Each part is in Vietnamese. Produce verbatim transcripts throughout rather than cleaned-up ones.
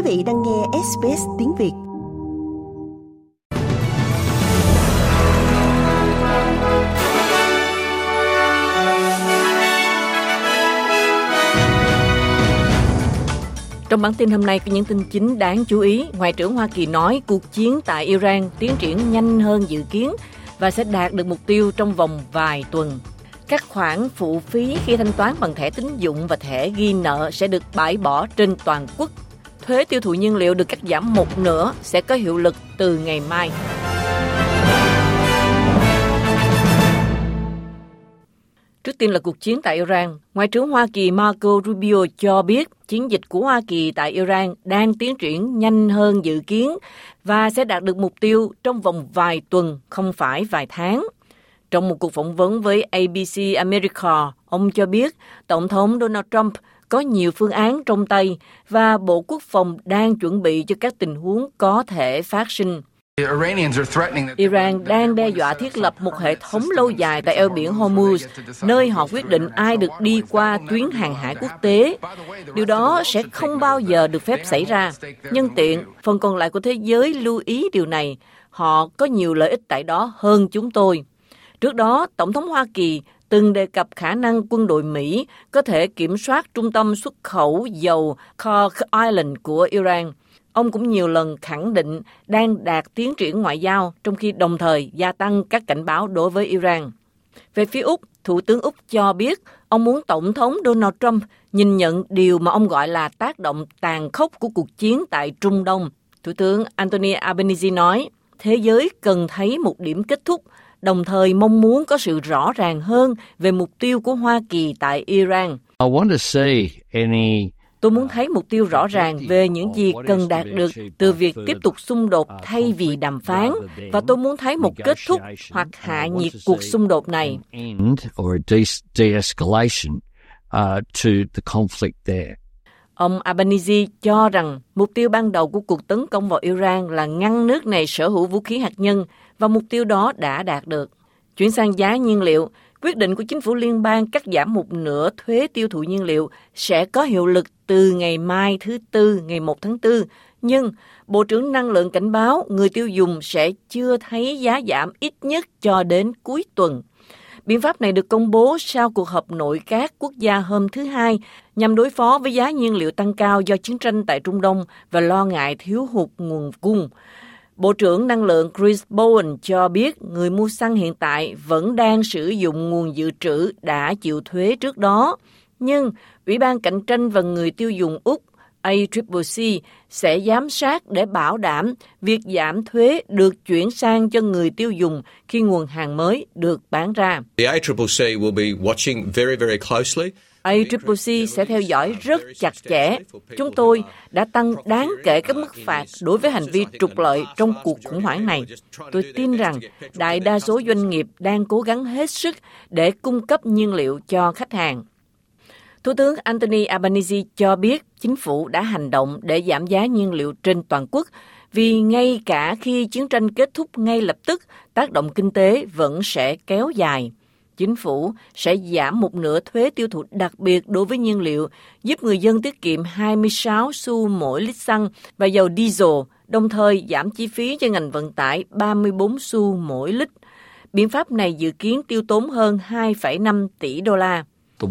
vị đang nghe ét bê ét tiếng Việt. Trong bản tin hôm nay có những tin chính đáng chú ý. Ngoại trưởng Hoa Kỳ nói cuộc chiến tại Iran tiến triển nhanh hơn dự kiến và sẽ đạt được mục tiêu trong vòng vài tuần. Các khoản phụ phí khi thanh toán bằng thẻ tín dụng và thẻ ghi nợ sẽ được bãi bỏ trên toàn quốc. Thuế tiêu thụ nhiên liệu được cắt giảm một nửa sẽ có hiệu lực từ ngày mai. Trước tiên là cuộc chiến tại Iran. Ngoại trưởng Hoa Kỳ Marco Rubio cho biết chiến dịch của Hoa Kỳ tại Iran đang tiến triển nhanh hơn dự kiến và sẽ đạt được mục tiêu trong vòng vài tuần, không phải vài tháng. Trong một cuộc phỏng vấn với a bê xê America, ông cho biết Tổng thống Donald Trump có nhiều phương án trong tay và Bộ Quốc phòng đang chuẩn bị cho các tình huống có thể phát sinh. Iran đang đe dọa thiết lập một hệ thống lâu dài tại eo biển Hormuz, nơi họ quyết định ai được đi qua tuyến hàng hải quốc tế. Điều đó sẽ không bao giờ được phép xảy ra. Nhân tiện, phần còn lại của thế giới lưu ý điều này. Họ có nhiều lợi ích tại đó hơn chúng tôi. Trước đó, Tổng thống Hoa Kỳ từng đề cập khả năng quân đội Mỹ có thể kiểm soát trung tâm xuất khẩu dầu Kursk Island của Iran. Ông cũng nhiều lần khẳng định đang đạt tiến triển ngoại giao, trong khi đồng thời gia tăng các cảnh báo đối với Iran. Về phía Úc, Thủ tướng Úc cho biết ông muốn Tổng thống Donald Trump nhìn nhận điều mà ông gọi là tác động tàn khốc của cuộc chiến tại Trung Đông. Thủ tướng Anthony Albanese nói, thế giới cần thấy một điểm kết thúc, đồng thời mong muốn có sự rõ ràng hơn về mục tiêu của Hoa Kỳ tại Iran. I want to see any Tôi muốn thấy mục tiêu rõ ràng về những gì cần đạt được từ việc tiếp tục xung đột thay vì đàm phán, và tôi muốn thấy một kết thúc hoặc hạ nhiệt cuộc xung đột này. Ông Albanese cho rằng mục tiêu ban đầu của cuộc tấn công vào Iran là ngăn nước này sở hữu vũ khí hạt nhân, và mục tiêu đó đã đạt được. Chuyển sang giá nhiên liệu, quyết định của chính phủ liên bang cắt giảm một nửa thuế tiêu thụ nhiên liệu sẽ có hiệu lực từ ngày mai thứ Tư, ngày một tháng tư. Nhưng Bộ trưởng Năng lượng cảnh báo người tiêu dùng sẽ chưa thấy giá giảm ít nhất cho đến cuối tuần. Biện pháp này được công bố sau cuộc họp nội các quốc gia hôm thứ Hai nhằm đối phó với giá nhiên liệu tăng cao do chiến tranh tại Trung Đông và lo ngại thiếu hụt nguồn cung. Bộ trưởng Năng lượng Chris Bowen cho biết người mua xăng hiện tại vẫn đang sử dụng nguồn dự trữ đã chịu thuế trước đó. Nhưng Ủy ban Cạnh tranh và người tiêu dùng Úc A C C C sẽ giám sát để bảo đảm việc giảm thuế được chuyển sang cho người tiêu dùng khi nguồn hàng mới được bán ra. The A C C C will be watching very, very closely. A C C C sẽ theo dõi rất chặt chẽ. Chúng tôi đã tăng đáng kể các mức phạt đối với hành vi trục lợi trong cuộc khủng hoảng này. Tôi tin rằng đại đa số doanh nghiệp đang cố gắng hết sức để cung cấp nhiên liệu cho khách hàng. Thủ tướng Anthony Albanese cho biết chính phủ đã hành động để giảm giá nhiên liệu trên toàn quốc, vì ngay cả khi chiến tranh kết thúc ngay lập tức, tác động kinh tế vẫn sẽ kéo dài. Chính phủ sẽ giảm một nửa thuế tiêu thụ đặc biệt đối với nhiên liệu, giúp người dân tiết kiệm hai mươi sáu xu mỗi lít xăng và dầu diesel, đồng thời giảm chi phí cho ngành vận tải ba mươi bốn xu mỗi lít. Biện pháp này dự kiến tiêu tốn hơn hai phẩy năm tỷ đô la.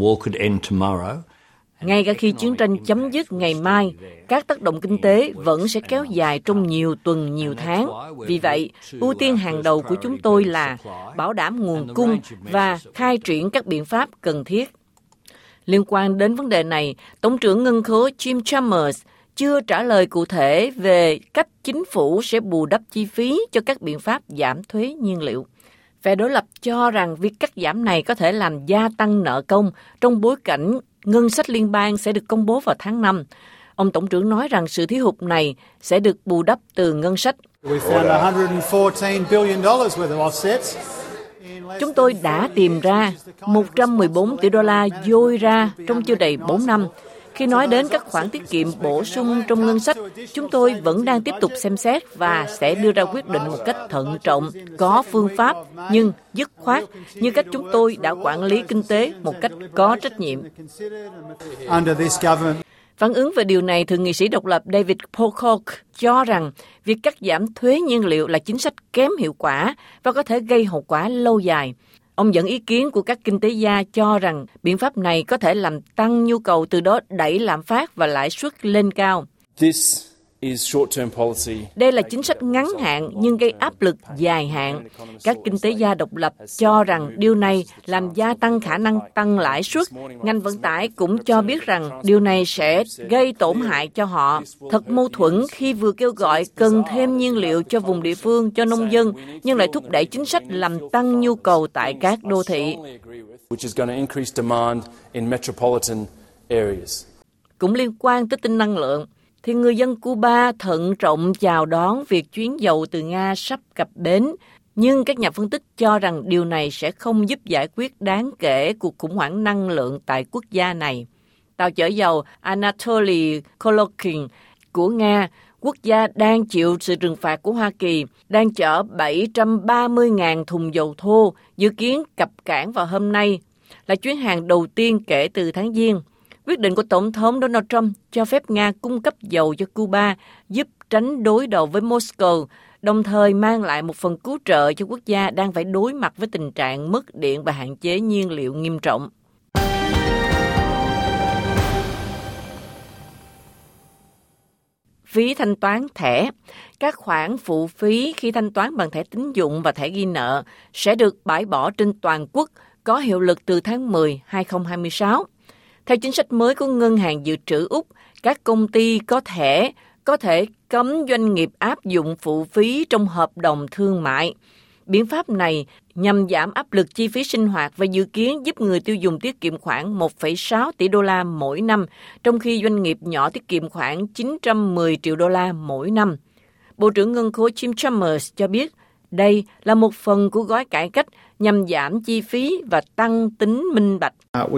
Ngay cả khi chiến tranh chấm dứt ngày mai, các tác động kinh tế vẫn sẽ kéo dài trong nhiều tuần, nhiều tháng. Vì vậy, ưu tiên hàng đầu của chúng tôi là bảo đảm nguồn cung và khai triển các biện pháp cần thiết. Liên quan đến vấn đề này, Tổng trưởng Ngân khố Jim Chalmers chưa trả lời cụ thể về cách chính phủ sẽ bù đắp chi phí cho các biện pháp giảm thuế nhiên liệu. Phe đối lập cho rằng việc cắt giảm này có thể làm gia tăng nợ công trong bối cảnh ngân sách liên bang sẽ được công bố vào tháng năm. Ông Tổng trưởng nói rằng sự thiếu hụt này sẽ được bù đắp từ ngân sách. Chúng tôi đã tìm ra một trăm mười bốn tỷ đô la dôi ra trong chưa đầy bốn năm. Khi nói đến các khoản tiết kiệm bổ sung trong ngân sách, chúng tôi vẫn đang tiếp tục xem xét và sẽ đưa ra quyết định một cách thận trọng, có phương pháp, nhưng dứt khoát, như cách chúng tôi đã quản lý kinh tế một cách có trách nhiệm. Phản ứng về điều này, Thượng nghị sĩ độc lập David Pocock cho rằng việc cắt giảm thuế nhiên liệu là chính sách kém hiệu quả và có thể gây hậu quả lâu dài. Ông dẫn ý kiến của các kinh tế gia cho rằng biện pháp này có thể làm tăng nhu cầu, từ đó đẩy lạm phát và lãi suất lên cao. This is short-term policy. Đây là chính sách ngắn hạn nhưng gây áp lực dài hạn. Các kinh tế gia độc lập cho rằng điều này làm gia tăng khả năng tăng lãi suất. Ngành vận tải cũng cho biết rằng điều này sẽ gây tổn hại cho họ. Thật mâu thuẫn khi vừa kêu gọi cần thêm nhiên liệu cho vùng địa phương, cho nông dân, nhưng lại thúc đẩy chính sách làm tăng nhu cầu tại các đô thị. Cũng liên quan tới tin năng lượng, thì người dân Cuba thận trọng chào đón việc chuyến dầu từ Nga sắp cập bến, nhưng các nhà phân tích cho rằng điều này sẽ không giúp giải quyết đáng kể cuộc khủng hoảng năng lượng tại quốc gia này. Tàu chở dầu Anatoly Kolokin của Nga, quốc gia đang chịu sự trừng phạt của Hoa Kỳ, đang chở bảy trăm ba mươi nghìn thùng dầu thô, dự kiến cập cảng vào hôm nay, là chuyến hàng đầu tiên kể từ tháng Giêng. Quyết định của Tổng thống Donald Trump cho phép Nga cung cấp dầu cho Cuba giúp tránh đối đầu với Moscow, đồng thời mang lại một phần cứu trợ cho quốc gia đang phải đối mặt với tình trạng mất điện và hạn chế nhiên liệu nghiêm trọng. Phí thanh toán thẻ. Các khoản phụ phí khi thanh toán bằng thẻ tín dụng và thẻ ghi nợ sẽ được bãi bỏ trên toàn quốc, có hiệu lực từ tháng mười năm hai nghìn không trăm hai mươi sáu. Theo chính sách mới của Ngân hàng Dự trữ Úc, các công ty có thẻ có thể cấm doanh nghiệp áp dụng phụ phí trong hợp đồng thương mại. Biện pháp này nhằm giảm áp lực chi phí sinh hoạt và dự kiến giúp người tiêu dùng tiết kiệm khoảng một phẩy sáu tỷ đô la mỗi năm, trong khi doanh nghiệp nhỏ tiết kiệm khoảng chín trăm mười triệu đô la mỗi năm. Bộ trưởng Ngân khố Jim Chalmers cho biết đây là một phần của gói cải cách nhằm giảm chi phí và tăng tính minh bạch.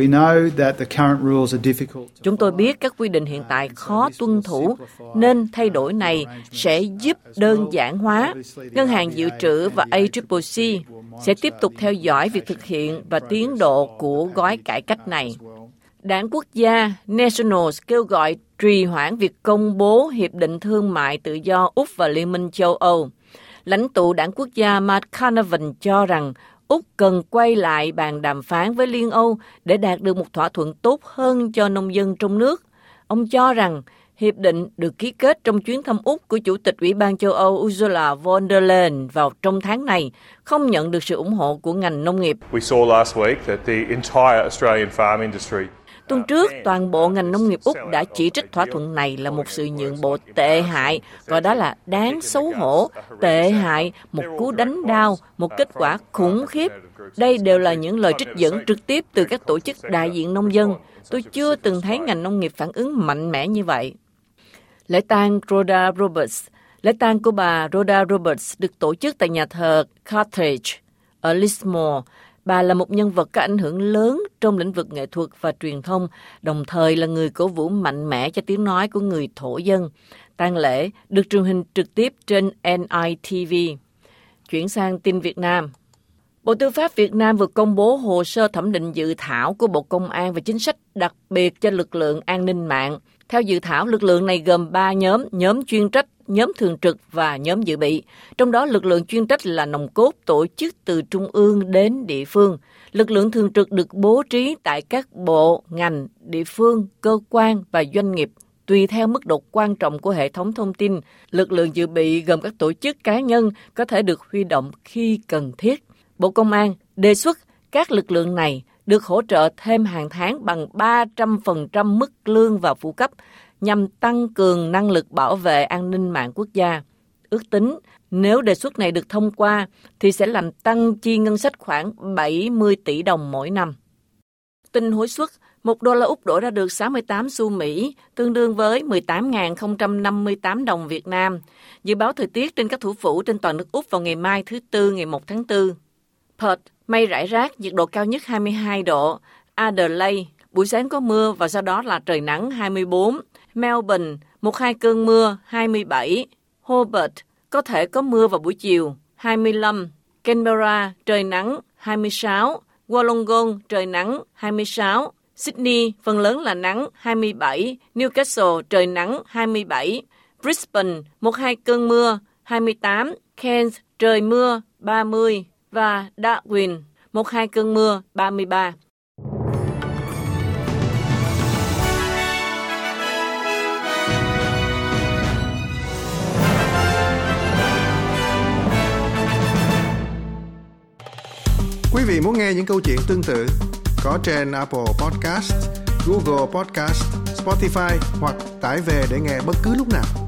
Chúng tôi biết các quy định hiện tại khó tuân thủ, nên thay đổi này sẽ giúp đơn giản hóa. Ngân hàng Dự trữ và A C C C sẽ tiếp tục theo dõi việc thực hiện và tiến độ của gói cải cách này. Đảng Quốc gia Nationals kêu gọi trì hoãn việc công bố Hiệp định Thương mại Tự do Úc và Liên minh châu Âu. Lãnh tụ Đảng Quốc gia Matt Canavan cho rằng Úc cần quay lại bàn đàm phán với Liên Âu để đạt được một thỏa thuận tốt hơn cho nông dân trong nước. Ông cho rằng hiệp định được ký kết trong chuyến thăm Úc của Chủ tịch Ủy ban châu Âu Ursula von der Leyen vào trong tháng này không nhận được sự ủng hộ của ngành nông nghiệp. Tuần trước, toàn bộ ngành nông nghiệp Úc đã chỉ trích thỏa thuận này là một sự nhượng bộ tệ hại, gọi đó là đáng xấu hổ, tệ hại, một cú đánh đau, một kết quả khủng khiếp. Đây đều là những lời trích dẫn trực tiếp từ các tổ chức đại diện nông dân. Tôi chưa từng thấy ngành nông nghiệp phản ứng mạnh mẽ như vậy. Lễ tang Rhoda Roberts. Lễ tang của bà Rhoda Roberts được tổ chức tại nhà thờ Carthage ở Lismore. Bà là một nhân vật có ảnh hưởng lớn trong lĩnh vực nghệ thuật và truyền thông, đồng thời là người cổ vũ mạnh mẽ cho tiếng nói của người thổ dân. Tang lễ được truyền hình trực tiếp trên N I T V. Chuyển sang tin Việt Nam. Bộ Tư pháp Việt Nam vừa công bố hồ sơ thẩm định dự thảo của Bộ Công an về chính sách đặc biệt cho lực lượng an ninh mạng. Theo dự thảo, lực lượng này gồm ba nhóm, nhóm chuyên trách, nhóm thường trực và nhóm dự bị. Trong đó, lực lượng chuyên trách là nòng cốt tổ chức từ trung ương đến địa phương. Lực lượng thường trực được bố trí tại các bộ, ngành, địa phương, cơ quan và doanh nghiệp, tùy theo mức độ quan trọng của hệ thống thông tin. Lực lượng dự bị gồm các tổ chức cá nhân có thể được huy động khi cần thiết. Bộ Công an đề xuất các lực lượng này được hỗ trợ thêm hàng tháng bằng ba trăm phần trăm mức lương và phụ cấp nhằm tăng cường năng lực bảo vệ an ninh mạng quốc gia. Ước tính, nếu đề xuất này được thông qua, thì sẽ làm tăng chi ngân sách khoảng bảy mươi tỷ đồng mỗi năm. Tin hối suất, một đô la Úc đổi ra được sáu mươi tám xu Mỹ, tương đương với mười tám nghìn không trăm năm mươi tám đồng Việt Nam. Dự báo thời tiết trên các thủ phủ trên toàn nước Úc vào ngày mai thứ Tư ngày một tháng tư. Perth, mây rải rác, nhiệt độ cao nhất hai mươi hai độ. Adelaide, buổi sáng có mưa và sau đó là trời nắng hai mươi bốn. Melbourne, một hai cơn mưa hai mươi bảy. Hobart, có thể có mưa vào buổi chiều hai mươi lăm. Canberra, trời nắng hai mươi sáu. Wollongong, trời nắng hai mươi sáu. Sydney phần lớn là nắng hai mươi bảy, Newcastle trời nắng hai mươi bảy, Brisbane một hai cơn mưa hai mươi tám, Cairns trời mưa ba mươi và Darwin một hai cơn mưa ba mươi ba. Quý vị muốn nghe những câu chuyện tương tự có trên Apple Podcast, Google Podcast, Spotify hoặc tải về để nghe bất cứ lúc nào.